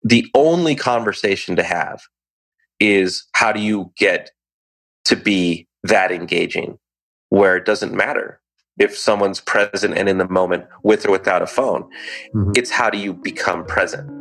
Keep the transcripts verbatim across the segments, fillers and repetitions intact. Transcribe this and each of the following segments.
the only conversation to have is how do you get to be that engaging where it doesn't matter if someone's present and in the moment with or without a phone. Mm-hmm. It's how do you become present?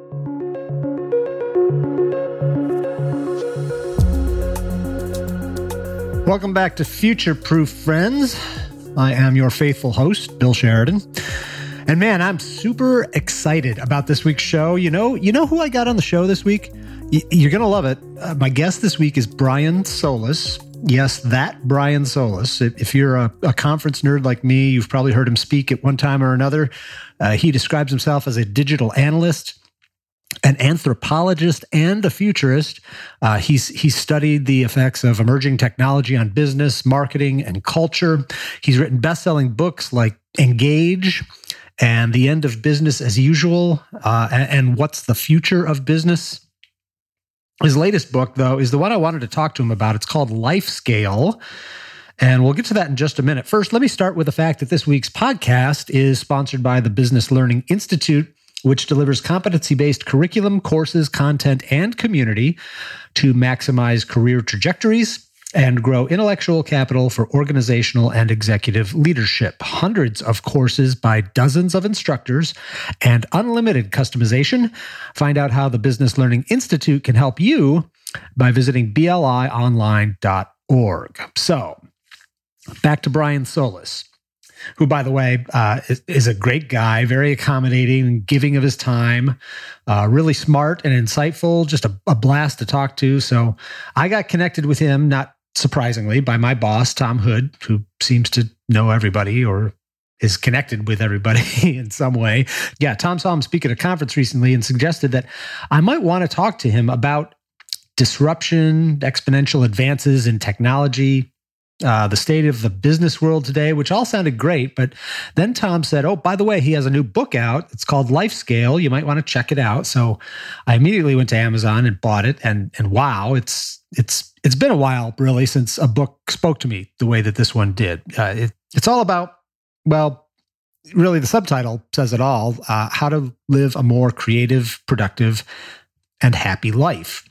Welcome back to Future Proof Friends. I am your faithful host, Bill Sheridan. And man, I'm super excited about this week's show. You know, you know who I got on the show this week? Y- you're going to love it. Uh, my guest this week is Brian Solis. Yes, that Brian Solis. If, if you're a, a conference nerd like me, you've probably heard him speak at one time or another. Uh, he describes himself as a digital analyst, an anthropologist, and a futurist. Uh, he's he's studied the effects of emerging technology on business, marketing, and culture. He's written best-selling books like Engage and The End of Business as Usual, uh, and, and What's the Future of Business. His latest book, though, is the one I wanted to talk to him about. It's called Life Scale, and we'll get to that in just a minute. First, let me start with the fact that this week's podcast is sponsored by the Business Learning Institute, which delivers competency-based curriculum, courses, content, and community to maximize career trajectories and grow intellectual capital for organizational and executive leadership. Hundreds of courses by dozens of instructors and unlimited customization. Find out how the Business Learning Institute can help you by visiting B L I online dot org. So, back to Brian Solis, who, by the way, uh, is, is a great guy, very accommodating, giving of his time, uh, really smart and insightful, just a, a blast to talk to. So I got connected with him, not surprisingly, by my boss, Tom Hood, who seems to know everybody or is connected with everybody in some way. Yeah, Tom saw him speak at a conference recently and suggested that I might want to talk to him about disruption, exponential advances in technology, Uh, the state of the business world today, which all sounded great. But then Tom said, oh, by the way, he has a new book out. It's called Life Scale. You might want to check it out. So I immediately went to Amazon and bought it. And and wow, it's it's it's been a while, really, since a book spoke to me the way that this one did. Uh, it, it's all about, well, really the subtitle says it all, uh, how to live a more creative, productive, and happy life.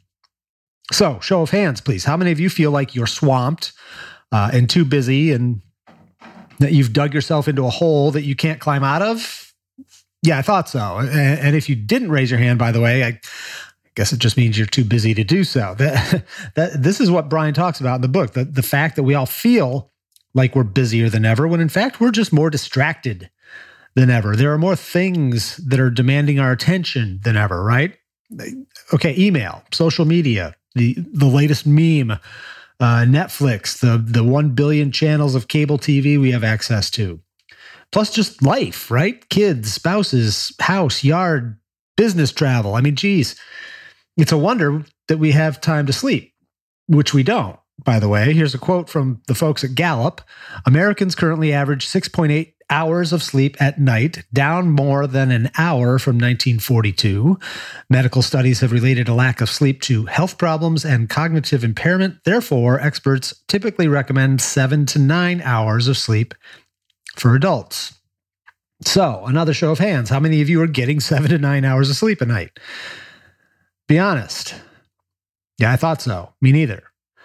So show of hands, please. How many of you feel like you're swamped Uh, and too busy, and that you've dug yourself into a hole that you can't climb out of? Yeah, I thought so. And, and if you didn't raise your hand, by the way, I guess it just means you're too busy to do so. That, that this is what Brian talks about in the book, the, the fact that we all feel like we're busier than ever, when in fact we're just more distracted than ever. There are more things that are demanding our attention than ever, right? Okay, email, social media, the, the latest meme, Uh, Netflix, the the one billion channels of cable T V we have access to, plus just life, right? Kids, spouses, house, yard, business travel. I mean, geez, it's a wonder that we have time to sleep, which we don't, by the way. Here's a quote from the folks at Gallup. Americans currently average six point eight hours of sleep at night, down more than an hour from nineteen forty-two. Medical studies have related a lack of sleep to health problems and cognitive impairment. Therefore, experts typically recommend seven to nine hours of sleep for adults. So, another show of hands. How many of you are getting seven to nine hours of sleep a night? Be honest. Yeah, I thought so. Me neither.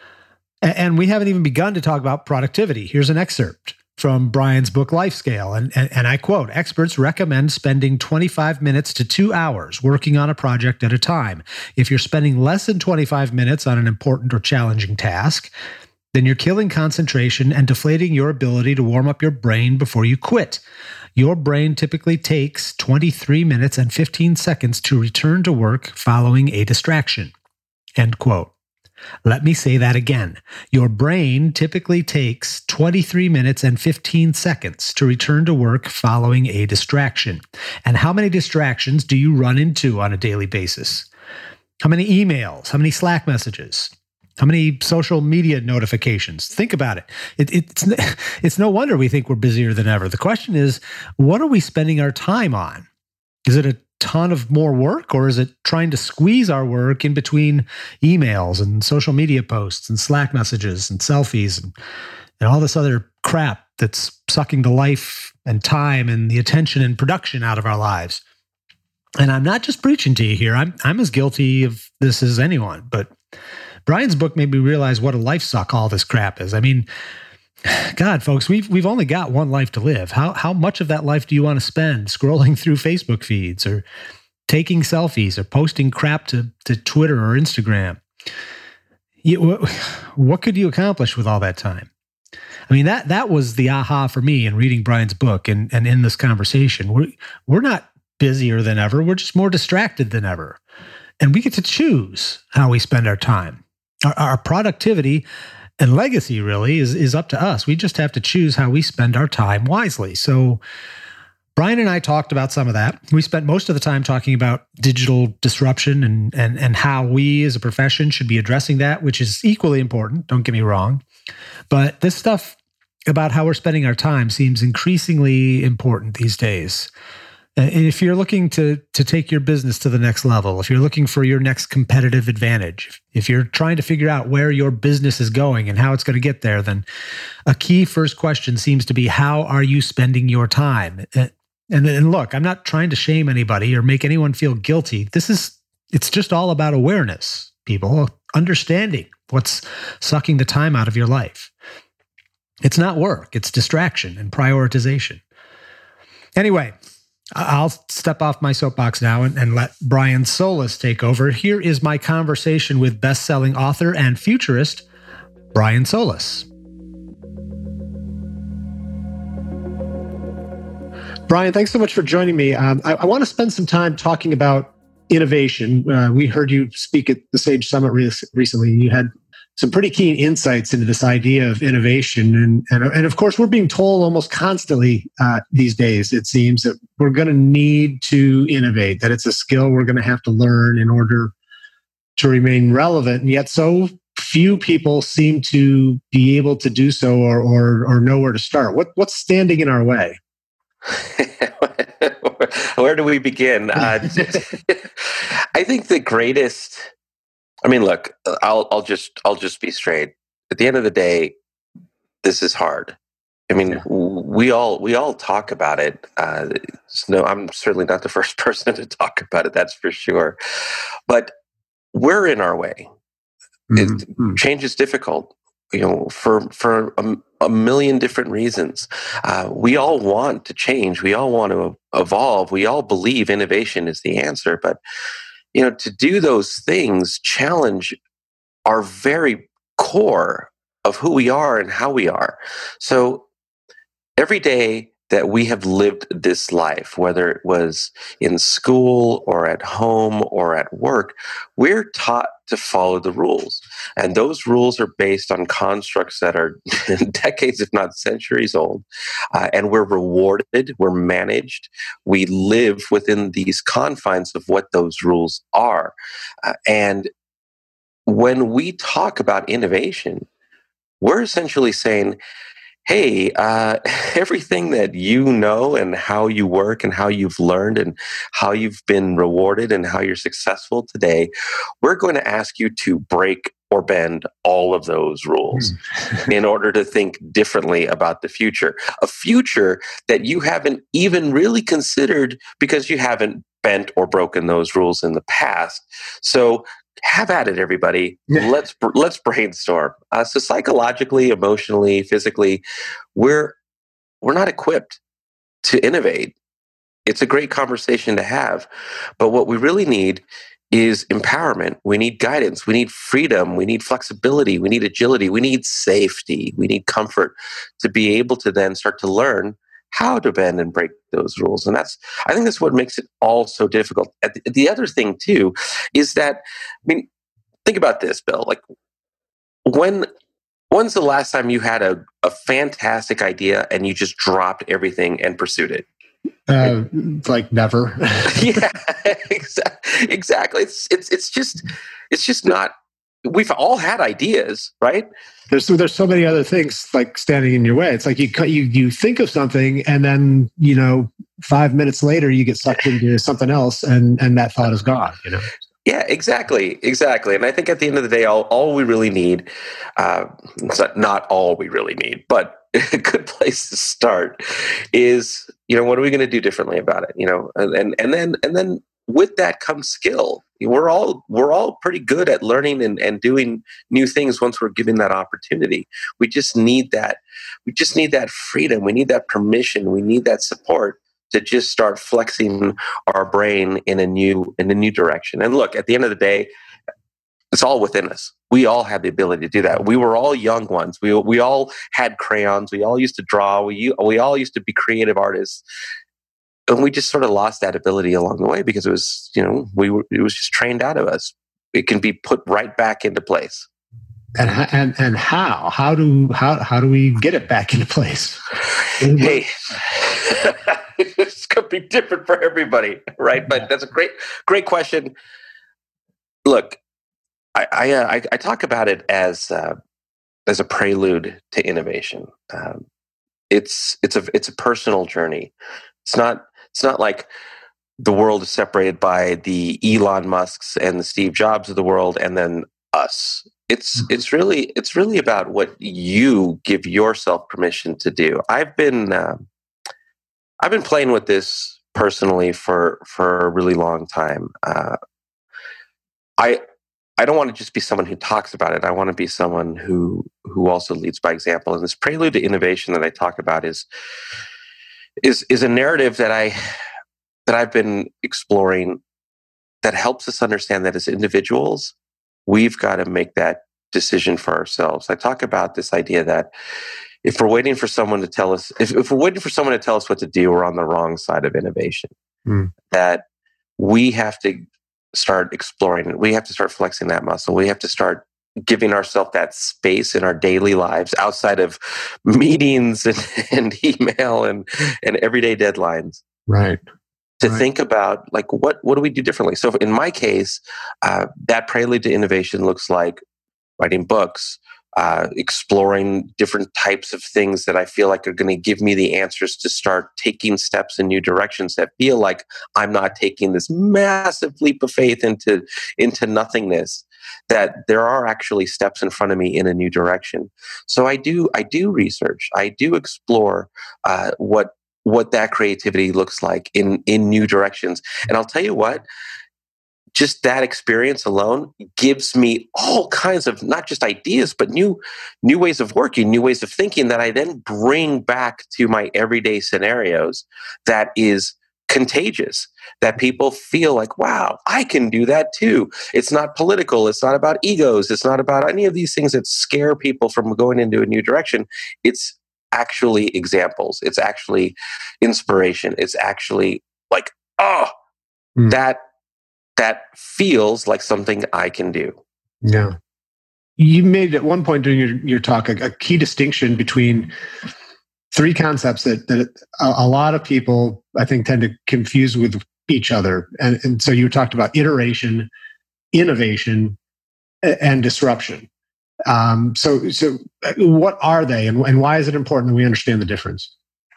And we haven't even begun to talk about productivity. Here's an excerpt from Brian's book, Life Scale. And, and, and I quote, experts recommend spending twenty-five minutes to two hours working on a project at a time. If you're spending less than twenty-five minutes on an important or challenging task, then you're killing concentration and deflating your ability to warm up your brain before you quit. Your brain typically takes twenty-three minutes and fifteen seconds to return to work following a distraction. End quote. Let me say that again. Your brain typically takes twenty-three minutes and fifteen seconds to return to work following a distraction. And how many distractions do you run into on a daily basis? How many emails? How many Slack messages? How many social media notifications? Think about it. it it's, it's no wonder we think we're busier than ever. The question is, what are we spending our time on? Is it a ton of more work, or is it trying to squeeze our work in between emails and social media posts and Slack messages and selfies and, and all this other crap that's sucking the life and time and the attention and production out of our lives? And I'm not just preaching to you here. I'm I'm as guilty of this as anyone. But Brian's book made me realize what a life suck all this crap is. I mean, God, folks, we've we've only got one life to live. How how much of that life do you want to spend scrolling through Facebook feeds or taking selfies or posting crap to, to Twitter or Instagram? You, what, what could you accomplish with all that time? I mean, that that was the aha for me in reading Brian's book and, and in this conversation. We're, we're not busier than ever. We're just more distracted than ever. And we get to choose how we spend our time. Our, our productivity and legacy really is, is up to us. We just have to choose how we spend our time wisely. So Brian and I talked about some of that. We spent most of the time talking about digital disruption and, and, and how we as a profession should be addressing that, which is equally important, don't get me wrong. But this stuff about how we're spending our time seems increasingly important these days. And if you're looking to to take your business to the next level, if you're looking for your next competitive advantage, if you're trying to figure out where your business is going and how it's going to get there, then a key first question seems to be, how are you spending your time? And, and look, I'm not trying to shame anybody or make anyone feel guilty. This is, it's just all about awareness, people, understanding what's sucking the time out of your life. It's not work, it's distraction and prioritization. Anyway, I'll step off my soapbox now and, and let Brian Solis take over. Here is my conversation with best-selling author and futurist, Brian Solis. Brian, thanks so much for joining me. Um, I, I want to spend some time talking about innovation. Uh, we heard you speak at the Sage Summit re- recently. You had some pretty keen insights into this idea of innovation. And, and, and of course, we're being told almost constantly uh, these days, it seems, that we're going to need to innovate, that it's a skill we're going to have to learn in order to remain relevant. And yet so few people seem to be able to do so or, or, or know where to start. What, what's standing in our way? Where do we begin? Uh, I think the greatest... I mean, look, I'll I'll just I'll just be straight. At the end of the day, this is hard. I mean, yeah. we all we all talk about it. Uh, no, I'm certainly not the first person to talk about it. That's for sure. But we're in our way. Mm-hmm. It, change is difficult, you know, for for a, a million different reasons. Uh, we all want to change. We all want to evolve. We all believe innovation is the answer, but you know, to do those things challenge our very core of who we are and how we are. So every day that we have lived this life, whether it was in school or at home or at work, we're taught to follow the rules. And those rules are based on constructs that are decades, if not centuries old. Uh, and we're rewarded, we're managed, we live within these confines of what those rules are. Uh, and when we talk about innovation, we're essentially saying, hey, uh, everything that you know and how you work and how you've learned and how you've been rewarded and how you're successful today, we're going to ask you to break or bend all of those rules mm. in order to think differently about the future. A future that you haven't even really considered because you haven't bent or broken those rules in the past. So have at it, everybody. Yeah. Let's let's brainstorm. Uh, so psychologically, emotionally, physically, we're we're not equipped to innovate. It's a great conversation to have, but what we really need is empowerment. We need guidance. We need freedom. We need flexibility. We need agility. We need safety. We need comfort to be able to then start to learn how to bend and break those rules. And that's, I think that's what makes it all so difficult. The, the other thing too, is that, I mean, think about this, Bill, like when, when's the last time you had a, a fantastic idea and you just dropped everything and pursued it? Uh, like never. Yeah, exactly. Exactly. It's, it's, it's just, it's just not, we've all had ideas, right? There's there's so many other things like standing in your way. It's like you you you think of something and then, you know, five minutes later you get sucked into something else and and that thought is gone, you know. Yeah, exactly, exactly. And I think at the end of the day, all all we really need, uh, it's not, not all we really need, but a good place to start is, you know, what are we going to do differently about it? You know, and and then and then with that comes skill. We're all we're all pretty good at learning and, and doing new things once we're given that opportunity. We just need that. We just need that freedom. We need that permission. We need that support to just start flexing our brain in a new in a new direction. And look, at the end of the day, it's all within us. We all have the ability to do that. We were all young ones. We we all had crayons. We all used to draw. We we all used to be creative artists. And we just sort of lost that ability along the way because it was, you know, we were, it was just trained out of us. It can be put right back into place. And and and how how do how how do we get it back into place? Hey, it's going to be different for everybody, right? But that's a great great question. Look, I I, uh, I, I talk about it as uh, as a prelude to innovation. Um, it's it's a it's a personal journey. It's not. It's not like the world is separated by the Elon Musks and the Steve Jobs of the world, and then us. It's it's really it's really about what you give yourself permission to do. I've been uh, I've been playing with this personally for for a really long time. Uh, I I don't want to just be someone who talks about it. I want to be someone who who also leads by example. And this prelude to innovation that I talk about is. is is a narrative that I that I've been exploring that helps us understand that as individuals, we've got to make that decision for ourselves. I talk about this idea that if we're waiting for someone to tell us, if, if we're waiting for someone to tell us what to do, we're on the wrong side of innovation. Mm. That we have to start exploring it. We have to start flexing that muscle. We have to start giving ourselves that space in our daily lives outside of meetings and, and email and, and everyday deadlines. Right. To right. think about, like, what, what do we do differently? So in my case, uh, that prelude to innovation looks like writing books, uh, exploring different types of things that I feel like are going to give me the answers to start taking steps in new directions that feel like I'm not taking this massive leap of faith into, into nothingness. That there are actually steps in front of me in a new direction. So I do, I do research. I do explore uh, what what that creativity looks like in in new directions. And I'll tell you what, just that experience alone gives me all kinds of not just ideas, but new new ways of working, new ways of thinking that I then bring back to my everyday scenarios. That is contagious, that people feel like, wow, I can do that too. It's not political. It's not about egos. It's not about any of these things that scare people from going into a new direction. It's actually examples. It's actually inspiration. It's actually like, oh, mm. that that feels like something I can do. Yeah. You made at one point during your, your talk a, a key distinction between three concepts that, that a, a lot of people, I think, tend to confuse with each other. And, and so you talked about iteration, innovation, and disruption. Um, so, so what are they, and, and why is it important that we understand the difference?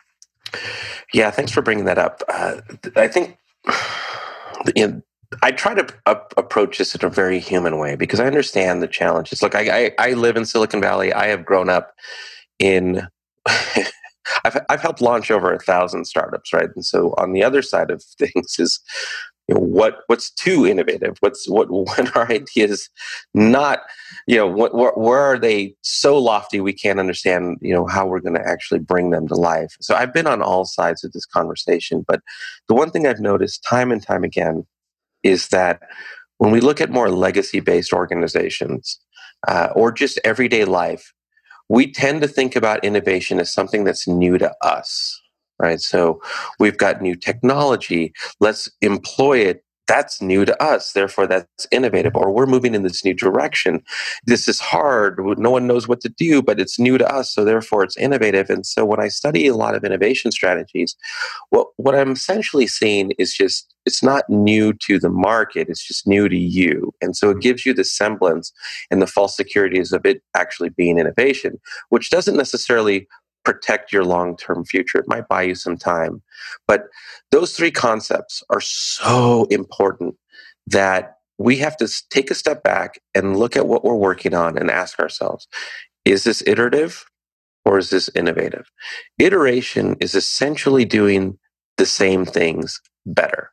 Yeah, thanks for bringing that up. Uh, I think you know, I try to up, approach this in a very human way because I understand the challenges. Look, I, I, I live in Silicon Valley. I have grown up in... I've I've helped launch over a thousand startups, right? And so on the other side of things is, you know, what what's too innovative? What's what when our ideas not, you know, what, where, where are they so lofty we can't understand, you know, how we're going to actually bring them to life? So I've been on all sides of this conversation, but the one thing I've noticed time and time again is that when we look at more legacy-based organizations uh, or just everyday life, we tend to think about innovation as something that's new to us, right? So we've got new technology. Let's employ it. That's new to us. Therefore, that's innovative. Or we're moving in this new direction. This is hard. No one knows what to do, but it's new to us. So therefore, it's innovative. And so when I study a lot of innovation strategies, what, what I'm essentially seeing is just, it's not new to the market. It's just new to you. And so it gives you the semblance and the false securities of it actually being innovation, which doesn't necessarily protect your long-term future. It might buy you some time. But those three concepts are so important that we have to take a step back and look at what we're working on and ask ourselves, is this iterative or is this innovative? Iteration is essentially doing the same things better.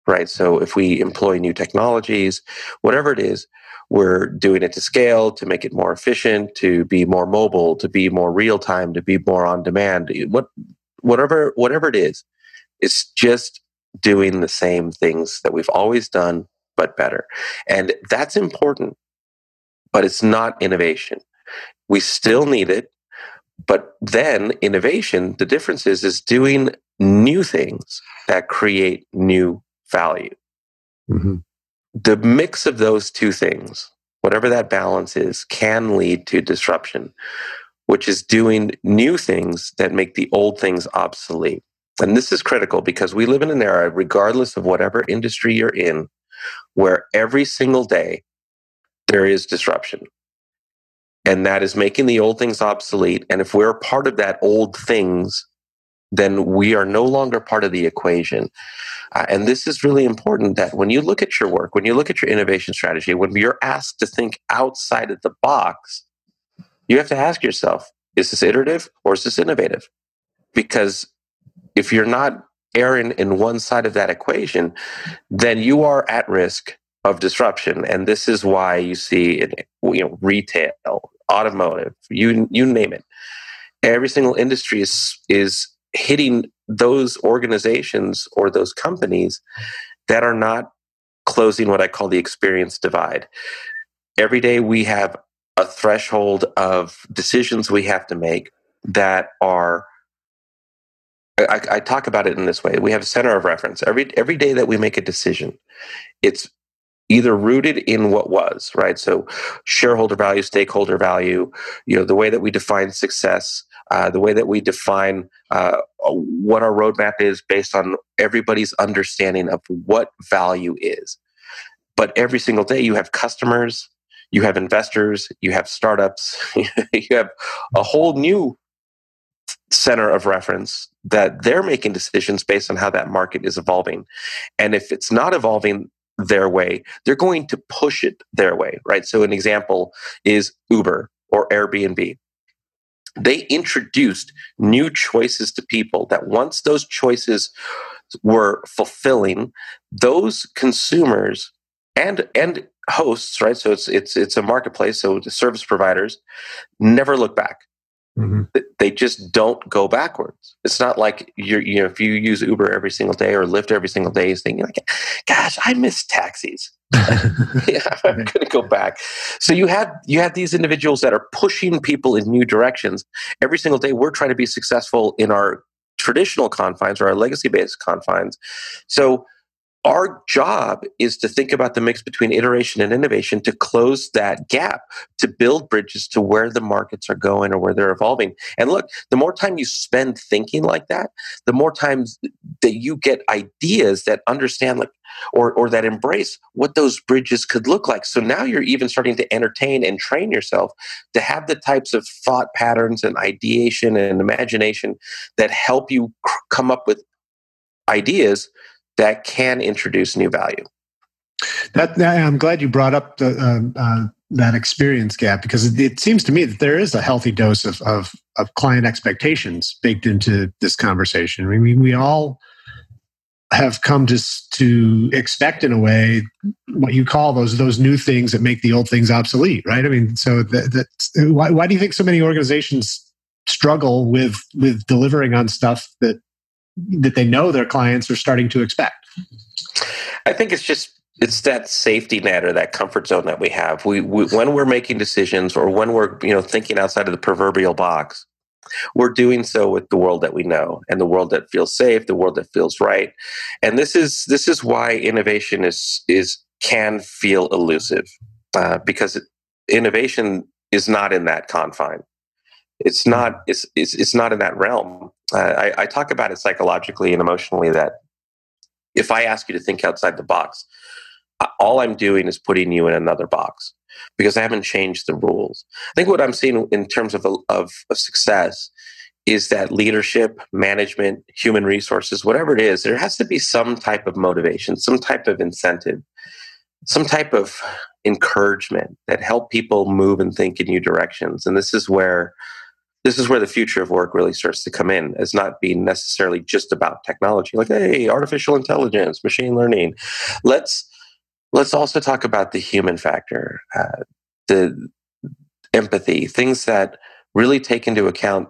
right? So if we employ new technologies, whatever it is, we're doing it to scale, to make it more efficient, to be more mobile, to be more real time, to be more on demand. What, whatever, whatever it is, it's just doing the same things that we've always done, but better. And that's important, but it's not innovation. We still need it. But then innovation, the difference is, is doing new things that create new value. Mm-hmm. The mix of those two things, whatever that balance is, can lead to disruption, which is doing new things that make the old things obsolete. And this is critical because we live in an era, regardless of whatever industry you're in, where every single day there is disruption. And that is making the old things obsolete. And if we're a part of that old things, then we are no longer part of the equation. Uh, and this is really important, that when you look at your work, when you look at your innovation strategy, when you're asked to think outside of the box, you have to ask yourself, is this iterative or is this innovative? Because if you're not erring in one side of that equation, then you are at risk of disruption. And this is why you see in, you know, retail, automotive, you you name it. Every single industry is is hitting those organizations or those companies that are not closing what I call the experience divide. Every day we have a threshold of decisions we have to make that are, I, I talk about it in this way. We have a center of reference. Every every day that we make a decision, it's either rooted in what was, right? So shareholder value, stakeholder value, you know, the way that we define success, uh, the way that we define uh, what our roadmap is based on everybody's understanding of what value is. But every single day you have customers, you have investors, you have startups, you have a whole new center of reference that they're making decisions based on how that market is evolving. And if it's not evolving their way, they're going to push it their way, right? So an example is Uber or Airbnb. They introduced new choices to people that once those choices were fulfilling, those consumers and and hosts, right? So it's it's it's a marketplace, so the service providers never look back. Mm-hmm. They just don't go backwards. It's not like you're, you know, if you use Uber every single day or Lyft every single day, you're thinking like, gosh, I miss taxis. Yeah, I'm going to go back. So you have you have these individuals that are pushing people in new directions. Every single day, we're trying to be successful in our traditional confines or our legacy-based confines. So our job is to think about the mix between iteration and innovation to close that gap, to build bridges to where the markets are going or where they're evolving. And look, the more time you spend thinking like that, the more times that you get ideas that understand like or or that embrace what those bridges could look like. So now you're even starting to entertain and train yourself to have the types of thought patterns and ideation and imagination that help you c- come up with ideas that can introduce new value. That, I'm glad you brought up the, uh, uh, that experience gap, because it, it seems to me that there is a healthy dose of, of, of client expectations baked into this conversation. I mean, we all have come to to expect, in a way, what you call those those new things that make the old things obsolete, right? I mean, so that, that why, why do you think so many organizations struggle with with delivering on stuff that that they know their clients are starting to expect? I think it's just it's that safety net or that comfort zone that we have. We, we when we're making decisions or when we're you know thinking outside of the proverbial box, we're doing so with the world that we know and the world that feels safe, the world that feels right. And this is this is why innovation is is can feel elusive, uh, because it, innovation is not in that confine. It's not it's it's, it's not in that realm. Uh, I, I talk about it psychologically and emotionally that if I ask you to think outside the box, all I'm doing is putting you in another box because I haven't changed the rules. I think what I'm seeing in terms of, of, of success is that leadership, management, human resources, whatever it is, there has to be some type of motivation, some type of incentive, some type of encouragement that help people move and think in new directions. And this is where this is where the future of work really starts to come in, as not being necessarily just about technology. Like, hey, artificial intelligence, machine learning. Let's let's also talk about the human factor, uh, the empathy, things that really take into account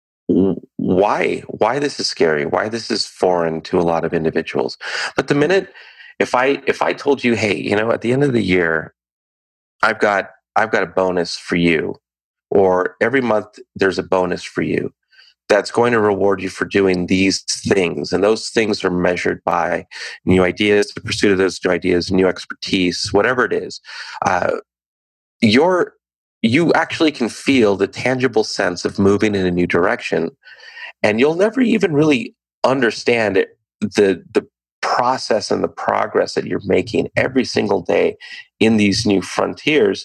why why this is scary, why this is foreign to a lot of individuals. But the minute if I if I told you, hey, you know, at the end of the year, I've got I've got a bonus for you, or every month there's a bonus for you that's going to reward you for doing these things, and those things are measured by new ideas, the pursuit of those new ideas, new expertise, whatever it is. Uh, you're you actually can feel the tangible sense of moving in a new direction, and you'll never even really understand it, the the process and the progress that you're making every single day in these new frontiers,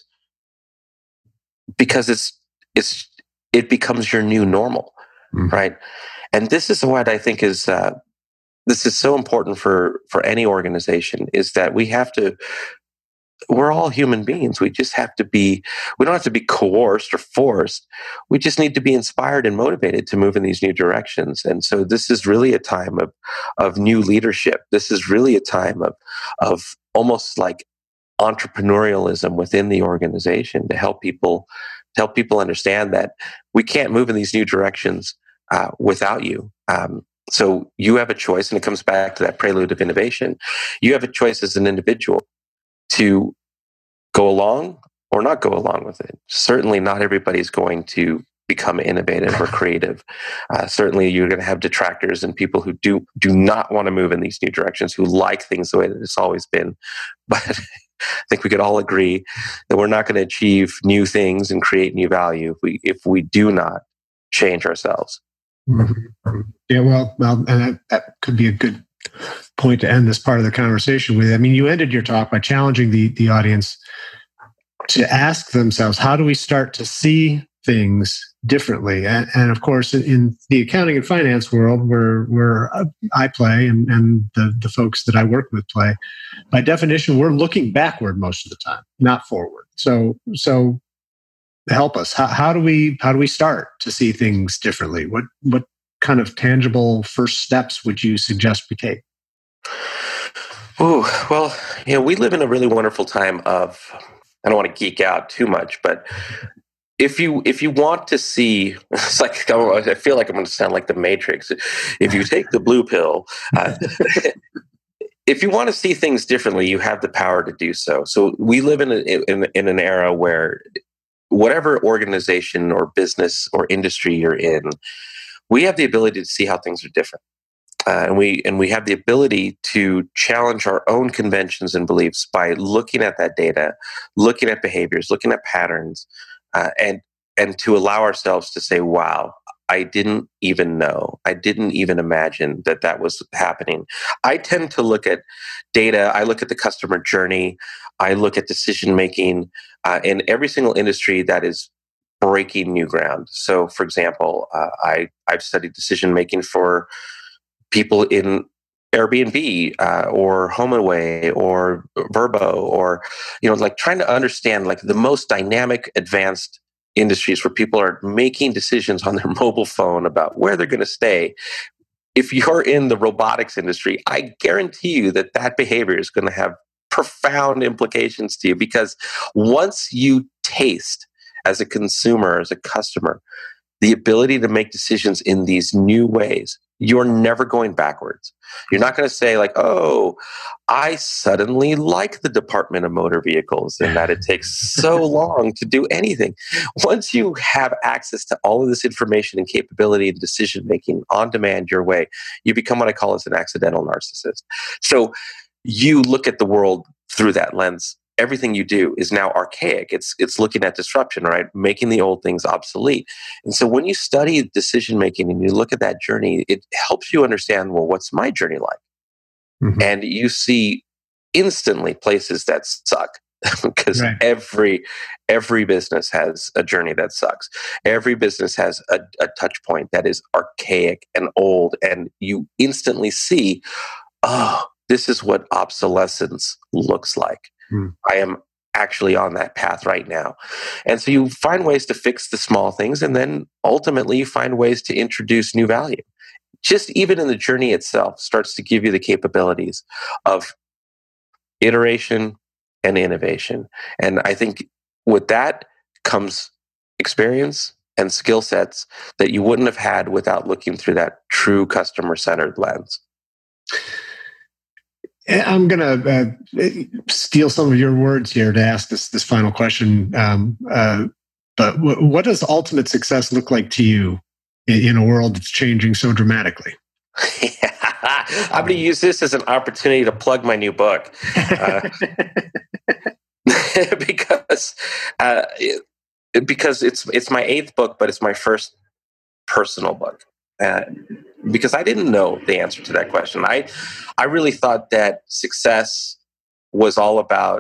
because it's it's it becomes your new normal, mm. right? And this is what I think is uh, this is so important for for any organization, is that we have to. We're all human beings. We just have to be, we don't have to be coerced or forced. We just need to be inspired and motivated to move in these new directions. And so this is really a time of, of new leadership. This is really a time of, of almost like entrepreneurialism within the organization to help people, to help people understand that we can't move in these new directions uh, without you. Um, so you have a choice, and it comes back to that prelude of innovation. You have a choice as an individual to go along or not go along with it. Certainly not everybody's going to become innovative or creative. Uh, certainly you're going to have detractors and people who do do not want to move in these new directions, who like things the way that it's always been. But I think we could all agree that we're not going to achieve new things and create new value if we, if we do not change ourselves. Mm-hmm. Yeah, well, well, and that, that could be a good point to end this part of the conversation with. I mean, you ended your talk by challenging the the audience to ask themselves, how do we start to see things differently? And, and of course, in the accounting and finance world, where where I play and, and the, the folks that I work with play, by definition, we're looking backward most of the time, not forward. So so help us. How, how do we how do we start to see things differently? What what kind of tangible first steps would you suggest we take? Oh, well, you know, we live in a really wonderful time of, I don't want to geek out too much, but if you if you want to see, it's like, I feel like I'm going to sound like the Matrix. If you take the blue pill, uh, if you want to see things differently, you have the power to do so. So we live in, a, in, in an era where whatever organization or business or industry you're in, we have the ability to see how things are different. Uh, and we and we have the ability to challenge our own conventions and beliefs by looking at that data, looking at behaviors, looking at patterns, uh, and and to allow ourselves to say, "Wow, I didn't even know. I didn't even imagine that that was happening." I tend to look at data. I look at the customer journey. I look at decision making uh, in every single industry that is breaking new ground. So, for example, uh, I I've studied decision making for people in Airbnb uh, or HomeAway or Vrbo, or, you know, like trying to understand like the most dynamic, advanced industries where people are making decisions on their mobile phone about where they're going to stay. If you're in the robotics industry, I guarantee you that that behavior is going to have profound implications to you, because once you taste as a consumer, as a customer, the ability to make decisions in these new ways, you're never going backwards. You're not going to say like, oh, I suddenly like the Department of Motor Vehicles and that it takes so long to do anything. Once you have access to all of this information and capability and decision-making on demand your way, you become what I call as an accidental narcissist. So you look at the world through that lens. Everything you do is now archaic. It's it's looking at disruption, right? Making the old things obsolete. And so when you study decision making and you look at that journey, it helps you understand, well, what's my journey like? Mm-hmm. And you see instantly places that suck, because right. every every business has a journey that sucks. Every business has a, a touch point that is archaic and old, and you instantly see, oh, this is what obsolescence looks like. Hmm. I am actually on that path right now. And so you find ways to fix the small things, and then ultimately you find ways to introduce new value. Just even in the journey itself starts to give you the capabilities of iteration and innovation. And I think with that comes experience and skill sets that you wouldn't have had without looking through that true customer-centered lens. I'm going to uh, steal some of your words here to ask this this final question. Um, uh, but w- what does ultimate success look like to you in, in a world that's changing so dramatically? I'm going to use this as an opportunity to plug my new book. Uh, because uh, it, because it's it's my eighth book, but it's my first personal book. Uh, because I didn't know the answer to that question. I I really thought that success was all about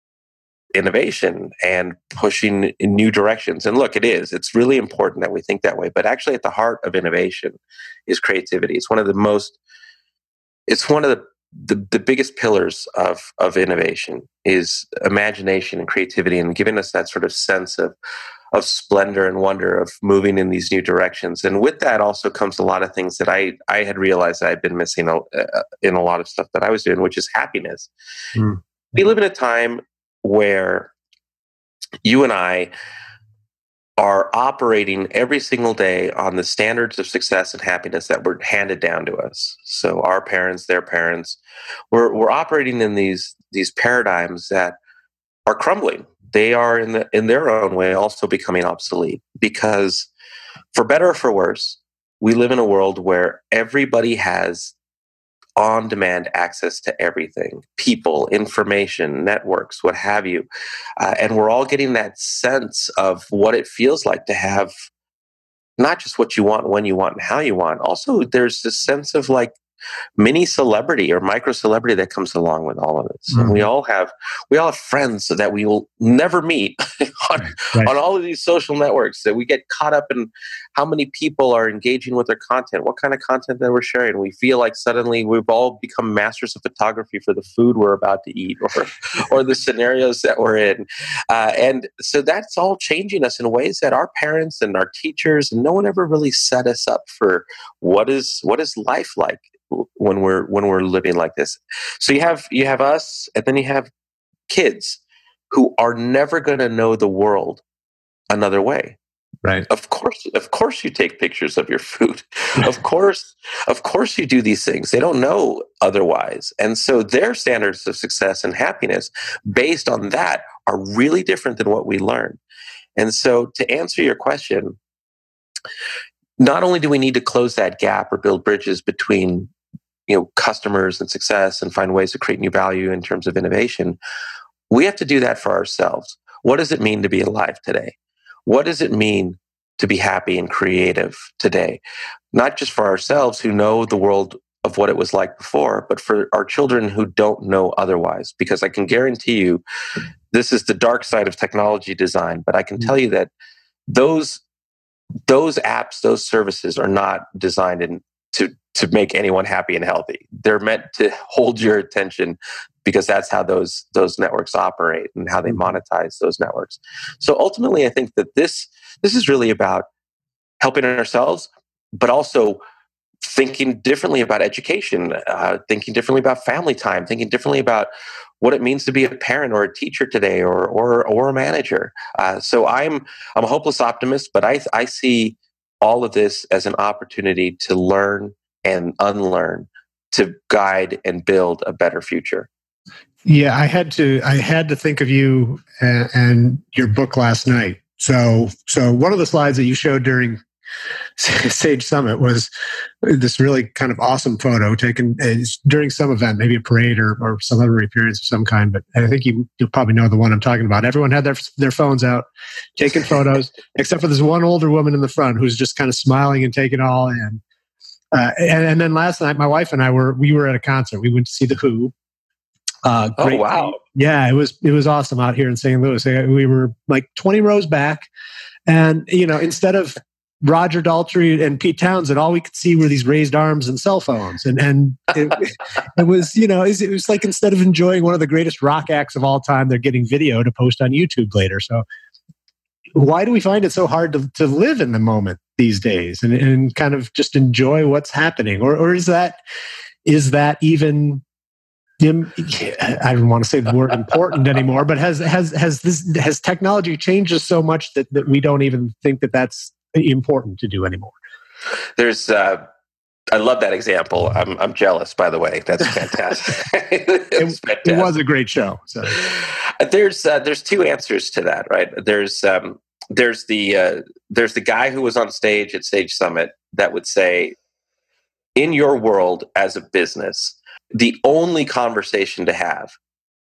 innovation and pushing in new directions. And look, it is. It's really important that we think that way. But actually, at the heart of innovation is creativity. It's one of the most. It's one of the the, the biggest pillars of of innovation is imagination and creativity, and giving us that sort of sense of of splendor and wonder of moving in these new directions. And with that also comes a lot of things that I, I had realized I had been missing uh, in a lot of stuff that I was doing, which is happiness. Mm. We live in a time where you and I are operating every single day on the standards of success and happiness that were handed down to us. So our parents, their parents, we're, we're operating in these, these paradigms that are crumbling. They are in the, in their own way also becoming obsolete, because for better or for worse, we live in a world where everybody has on-demand access to everything, people, information, networks, what have you. Uh, and we're all getting that sense of what it feels like to have not just what you want, when you want, and how you want. Also, there's this sense of like mini celebrity or micro celebrity that comes along with all of this. Mm-hmm. And we all have we all have friends that we will never meet on, right. on all of these social networks, that we get caught up in how many people are engaging with their content, what kind of content that we're sharing. We feel like suddenly we've all become masters of photography for the food we're about to eat or or the scenarios that we're in. Uh, and so that's all changing us in ways that our parents and our teachers and no one ever really set us up for what is what is life like when we're when we're living like this. So you have you have us, and then you have kids who are never going to know the world another way. Right. Of course, of course you take pictures of your food. Of course, of course you do these things. They don't know otherwise. And so their standards of success and happiness based on that are really different than what we learn. And so to answer your question, not only do we need to close that gap or build bridges between you know, customers and success and find ways to create new value in terms of innovation, we have to do that for ourselves. What does it mean to be alive today? What does it mean to be happy and creative today? Not just for ourselves who know the world of what it was like before, but for our children who don't know otherwise. Because I can guarantee you, this is the dark side of technology design, but I can tell you that those, those apps, those services are not designed in to to make anyone happy and healthy. They're meant to hold your attention because that's how those those networks operate and how they monetize those networks. So ultimately, I think that this this is really about helping ourselves, but also thinking differently about education, uh, thinking differently about family time, thinking differently about what it means to be a parent or a teacher today, or or or a manager. Uh, so I'm I'm a hopeless optimist, but I I see all of this as an opportunity to learn and unlearn, to guide and build a better future. Yeah, I had to. I had to think of you and, and your book last night. So, so one of the slides that you showed during Sage Summit was this really kind of awesome photo taken during some event, maybe a parade or, or celebrity appearance of some kind. But I think you, you'll probably know the one I'm talking about. Everyone had their their phones out, taking photos, except for this one older woman in the front who's just kind of smiling and taking it all in. Uh, and, and then last night, my wife and I were we were at a concert. We went to see The Who. Uh, great. Oh wow! Yeah, it was it was awesome out here in Saint Louis. We were like twenty rows back, and you know, instead of Roger Daltrey and Pete Townsend, all we could see were these raised arms and cell phones. And and it, it was, you know, it was like instead of enjoying one of the greatest rock acts of all time, they're getting video to post on YouTube later. So why do we find it so hard to, to live in the moment these days and, and kind of just enjoy what's happening? Or, or is that is that even... I don't want to say the word important anymore, but has has has this has technology changed us so much that, that we don't even think that that's important to do anymore? There's, uh, I love that example. I'm I'm jealous, by the way. That's fantastic. it, fantastic. It was a great show. So there's uh, there's two answers to that, right? There's um, there's the uh, there's the guy who was on stage at Stage Summit that would say, in your world as a business, the only conversation to have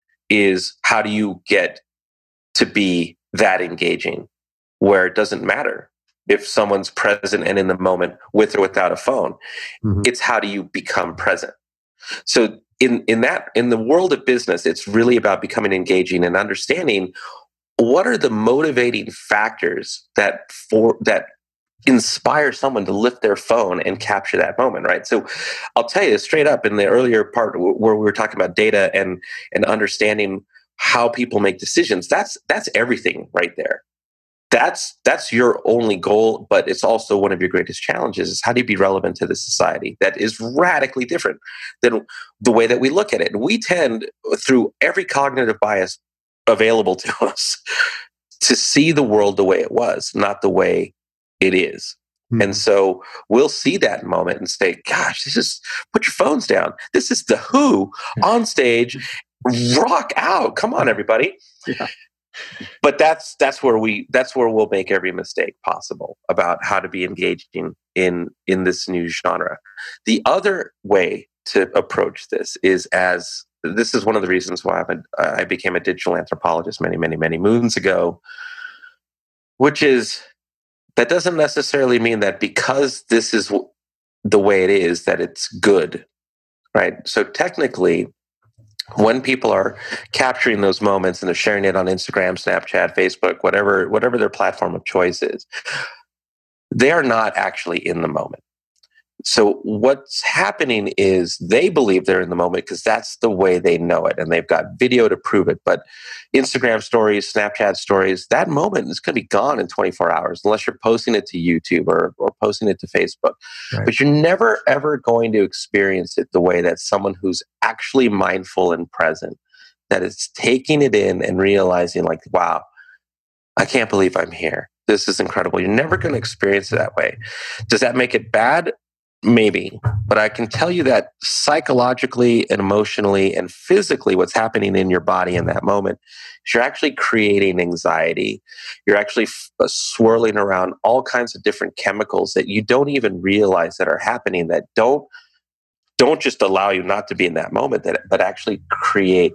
is how do you get to be that engaging where it doesn't matter if someone's present and in the moment with or without a phone. Mm-hmm. It's how do you become present. So in, in that, in the world of business, it's really about becoming engaging and understanding what are the motivating factors that for that inspire someone to lift their phone and capture that moment, right? So I'll tell you straight up, in the earlier part where we were talking about data and and understanding how people make decisions, that's that's everything right there. That's that's your only goal, but it's also one of your greatest challenges is how do you be relevant to the society that is radically different than the way that we look at it. And we tend, through every cognitive bias available to us, to see the world the way it was, not the way it is. Mm-hmm. And so we'll see that moment and say, gosh, this is, put your phones down. This is The Who on stage, rock out. Come on, everybody. Yeah. But that's that's where we that's where we'll make every mistake possible about how to be engaging in in this new genre. The other way to approach this is as this is one of the reasons why I'm a, I became a digital anthropologist many, many, many moons ago, which is that doesn't necessarily mean that because this is the way it is, that it's good, right? So technically, when people are capturing those moments and they're sharing it on Instagram, Snapchat, Facebook, whatever, whatever their platform of choice is, they are not actually in the moment. So what's happening is they believe they're in the moment because that's the way they know it, and they've got video to prove it. But Instagram stories, Snapchat stories, that moment is going to be gone in twenty-four hours unless you're posting it to YouTube or, or posting it to Facebook. Right. But you're never, ever going to experience it the way that someone who's actually mindful and present, that is taking it in and realizing like, wow, I can't believe I'm here. This is incredible. You're never going to experience it that way. Does that make it bad? Maybe, but I can tell you that psychologically and emotionally and physically what's happening in your body in that moment is you're actually creating anxiety. You're actually f- swirling around all kinds of different chemicals that you don't even realize that are happening, that don't don't just allow you not to be in that moment, that but actually create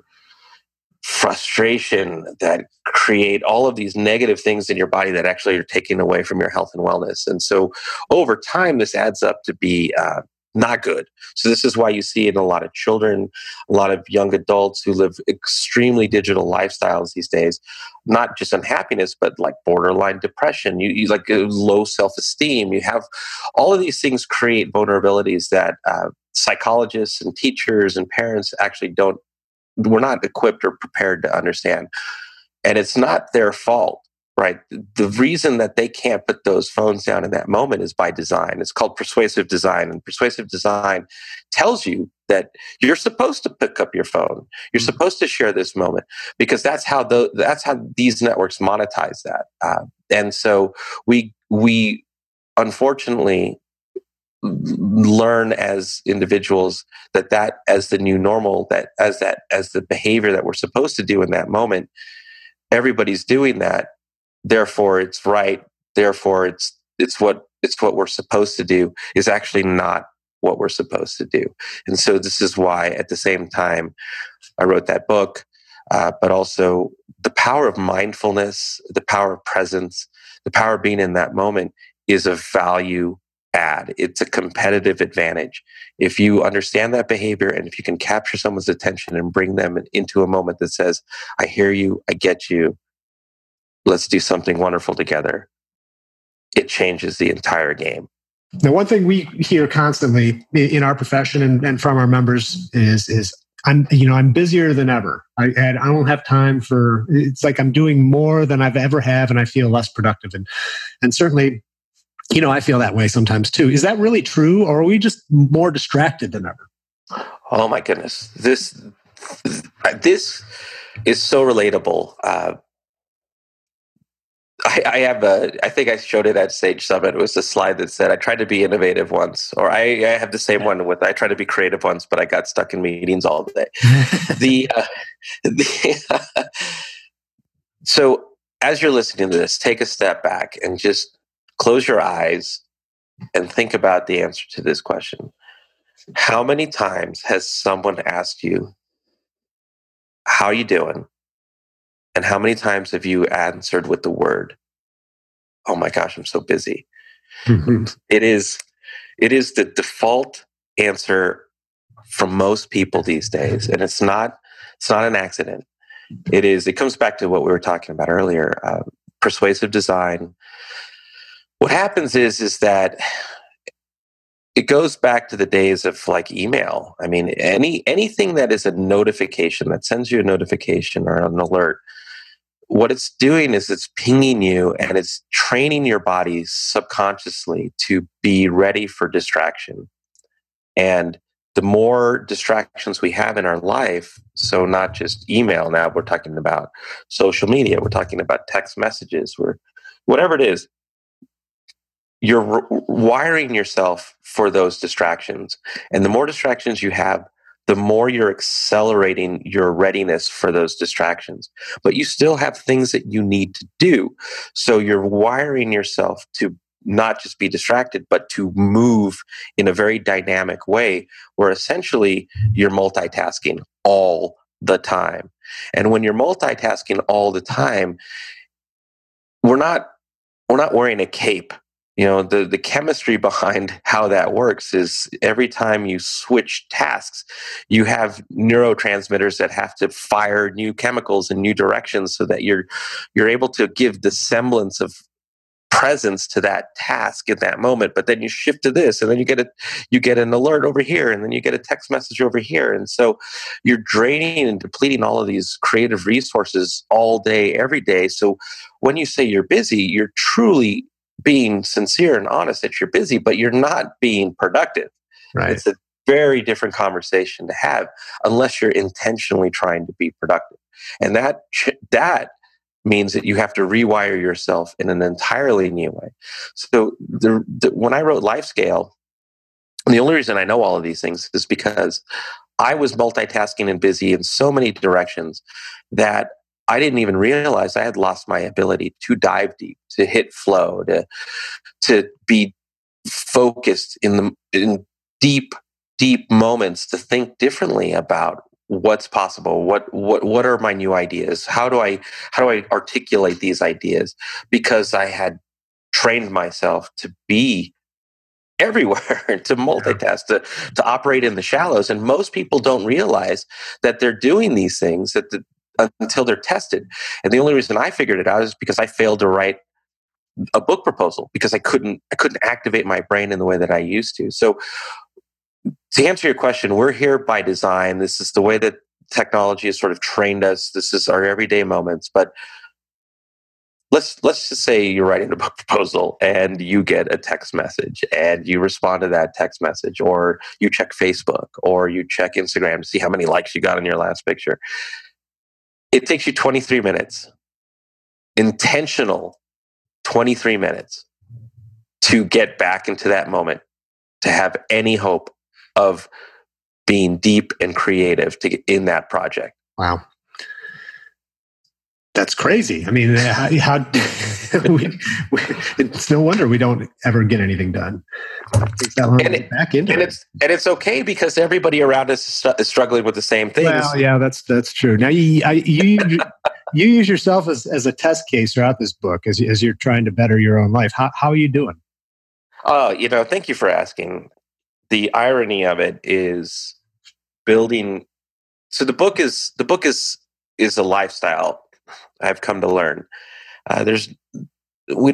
frustration, that create all of these negative things in your body that actually are taking away from your health and wellness. And so over time, this adds up to be uh, not good. So this is why you see in a lot of children, a lot of young adults who live extremely digital lifestyles these days, not just unhappiness, but like borderline depression, you, you like low self-esteem. You have all of these things create vulnerabilities that uh, psychologists and teachers and parents actually don't we're not equipped or prepared to understand. And it's not their fault, right? The reason that they can't put those phones down in that moment is by design. It's called persuasive design. And persuasive design tells you that you're supposed to pick up your phone. You're mm-hmm. supposed to share this moment because that's how the, that's how these networks monetize that. Uh, and so we, we unfortunately learn as individuals that that as the new normal, that as that as the behavior that we're supposed to do in that moment, everybody's doing that, therefore it's right, therefore it's it's what it's what we're supposed to do, is actually not what we're supposed to do. And so this is why at the same time I wrote that book, uh, but also the power of mindfulness, the power of presence, the power of being in that moment is a value add. It's a competitive advantage. If you understand that behavior and if you can capture someone's attention and bring them into a moment that says, I hear you, I get you, let's do something wonderful together. it changes the entire game. The one thing we hear constantly in our profession and, and from our members is is I'm you know I'm busier than ever. I and I don't have time for. It's like I'm doing more than I've ever have, and I feel less productive. And and certainly, you know, I feel that way sometimes too. Is that really true, or are we just more distracted than ever? Oh my goodness, this this is so relatable. Uh, I, I have a. I think I showed it at Sage Summit. It was a slide that said, "I tried to be innovative once," or I, I have the same one with, "I tried to be creative once, but I got stuck in meetings all day." the, uh, the uh, so as you're listening to this, take a step back and just close your eyes and think about the answer to this question. How many times has someone asked you, "How are you doing?" And how many times have you answered with the word, "Oh my gosh, I'm so busy"? Mm-hmm. It is, it is the default answer from most people these days, and it's not, it's not an accident. It is. It comes back to what we were talking about earlier: uh, persuasive design. What happens is, is that it goes back to the days of like email. I mean, any anything that is a notification that sends you a notification or an alert. What it's doing is it's pinging you and it's training your body subconsciously to be ready for distraction. And the more distractions we have in our life, so not just email, now we're talking about social media, we're talking about text messages, we're, whatever it is, you're re- wiring yourself for those distractions. And the more distractions you have, the more you're accelerating your readiness for those distractions. But you still have things that you need to do. So you're wiring yourself to not just be distracted, but to move in a very dynamic way where essentially you're multitasking all the time. And when you're multitasking all the time, we're not, we're not wearing a cape. You know, the, the chemistry behind how that works is every time you switch tasks, you have neurotransmitters that have to fire new chemicals in new directions so that you're you're able to give the semblance of presence to that task at that moment. But then you shift to this, and then you get a you get an alert over here, and then you get a text message over here. And so you're draining and depleting all of these creative resources all day, every day. So when you say you're busy, you're truly being sincere and honest that you're busy, but you're not being productive. Right. It's a very different conversation to have unless you're intentionally trying to be productive. And that that means that you have to rewire yourself in an entirely new way. So the, the, when I wrote LifeScale, the only reason I know all of these things is because I was multitasking and busy in so many directions that I didn't even realize I had lost my ability to dive deep, to hit flow, to to be focused in the in deep, deep moments, to think differently about what's possible, what what what are my new ideas, how do I how do I articulate these ideas, because I had trained myself to be everywhere, to multitask, to to operate in the shallows. And most people don't realize that they're doing these things that the, until they're tested. And the only reason I figured it out is because I failed to write a book proposal because I couldn't I couldn't activate my brain in the way that I used to. So to answer your question, we're here by design. This is the way that technology has sort of trained us. This is our everyday moments. But let's let's just say you're writing a book proposal and you get a text message and you respond to that text message, or you check Facebook or you check Instagram to see how many likes you got on your last picture. It takes you twenty-three minutes, intentional twenty-three minutes, to get back into that moment, to have any hope of being deep and creative to get in that project. Wow. That's crazy. I mean, how, how we, we, it's no wonder we don't ever get anything done. It takes that long and to get back into and it. It's, and it's okay because everybody around us is struggling with the same things. Well, yeah, that's that's true. Now, you I, you you use yourself as, as a test case throughout this book as as you're trying to better your own life. How how are you doing? Oh, you know, thank you for asking. The irony of it is building. So the book is the book is is a lifestyle. I've come to learn. Uh, there's we don't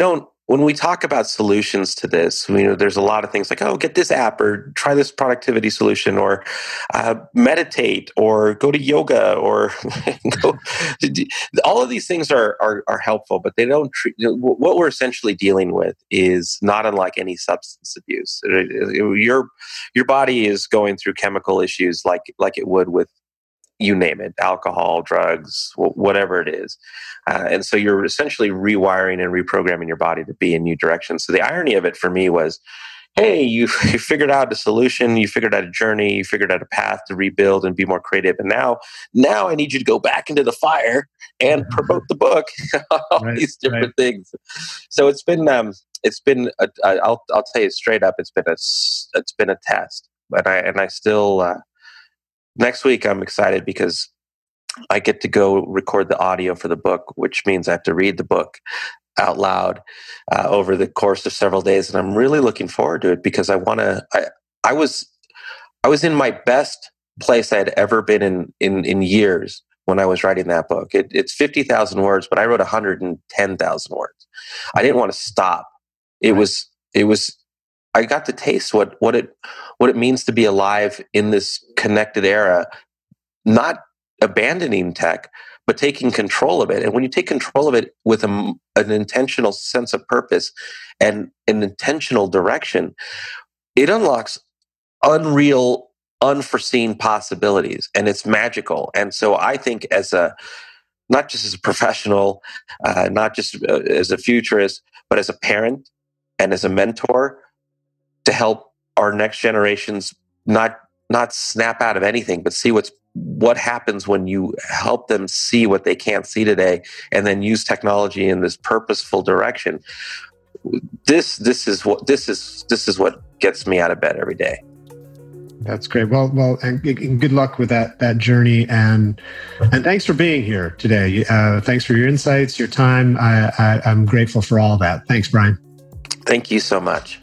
when we talk about solutions to this, you know, there's a lot of things like, oh, get this app or try this productivity solution or uh, meditate or go to yoga or go. All of these things are, are are helpful, but they don't treat. What we're essentially dealing with is not unlike any substance abuse. Your your body is going through chemical issues like like it would with, you name it, alcohol, drugs, whatever it is. Uh, and so you're essentially rewiring and reprogramming your body to be in new directions. So the irony of it for me was, hey, you, you figured out a solution, you figured out a journey, you figured out a path to rebuild and be more creative. And now, now I need you to go back into the fire and promote the book, all right, these different right. things. So it's been, um, it's been, a, I'll, I'll tell you straight up, it's been a, it's been a test, but I, and I still, uh, next week, I'm excited because I get to go record the audio for the book, which means I have to read the book out loud uh, over the course of several days, and I'm really looking forward to it because I want to. I, I was, I was in my best place I had ever been in in, in years when I was writing that book. It, it's fifty thousand words, but I wrote one hundred ten thousand words. I didn't want to stop. It was. It was. I got to taste what, what it what it means to be alive in this connected era, not abandoning tech, but taking control of it. And when you take control of it with a, an intentional sense of purpose and an intentional direction, it unlocks unreal, unforeseen possibilities, and it's magical. And so I think as a, not just as a professional, uh, not just uh, as a futurist, but as a parent and as a mentor, to help our next generations not not snap out of anything, but see what's what happens when you help them see what they can't see today, and then use technology in this purposeful direction. This this is what this is this is what gets me out of bed every day. That's great. Well, well, and good luck with that that journey, and and thanks for being here today. Uh, thanks for your insights, your time. I, I, I'm grateful for all that. Thanks, Brian. Thank you so much.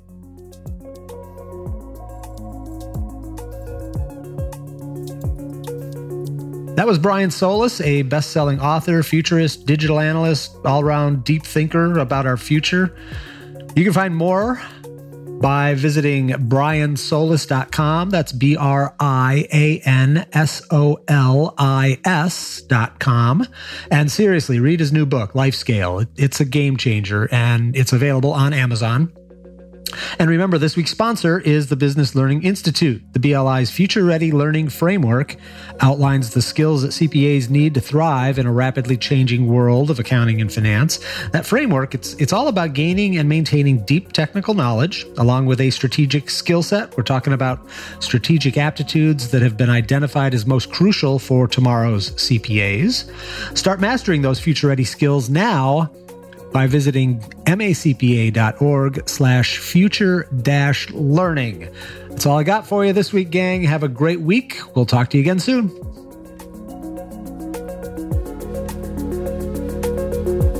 That was Brian Solis, a best-selling author, futurist, digital analyst, all-around deep thinker about our future. You can find more by visiting brian solis dot com. That's B R I A N S O L I S dot com. And seriously, read his new book, Life Scale. It's a game changer, and it's available on Amazon. And remember, this week's sponsor is the Business Learning Institute. The B L I's Future Ready Learning Framework outlines the skills that C P As need to thrive in a rapidly changing world of accounting and finance. That framework, it's it's all about gaining and maintaining deep technical knowledge, along with a strategic skill set. We're talking about strategic aptitudes that have been identified as most crucial for tomorrow's C P As. Start mastering those future-ready skills now by visiting macpa.org slash future dash learning. That's all I got for you this week, gang. Have a great week. We'll talk to you again soon.